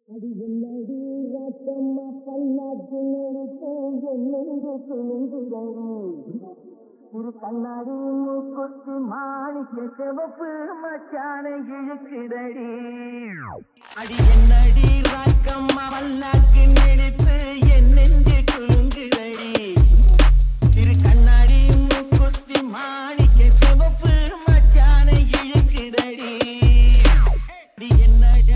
அது என்னடி ரத்தம்மா பல்லாக்கு நெருப்பு என்னென்று துணிந்துதடி இரு கண்ணாடி மூக்குத்தி மாணிக்க சிவப்பு மச்சான இழுக்குதடி அடி என்னடி ரத்தம்மா பல்லாக்கு நெருப்பு என்னென்று துணிந்துதடி இரு கண்ணாடி மூக்குத்தி மாணிக்க சிவப்பு மச்சான இழுக்குதடி அடி என்னடி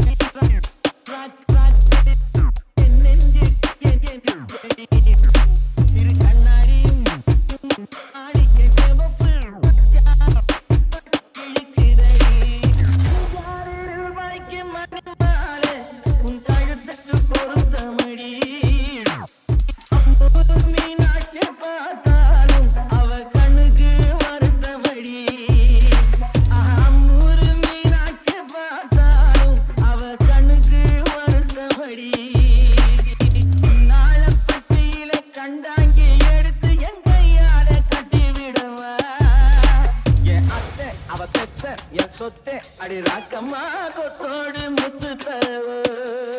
சொத்தை அடி ராக்கம்மா கொத்தோடு முத்து தரவ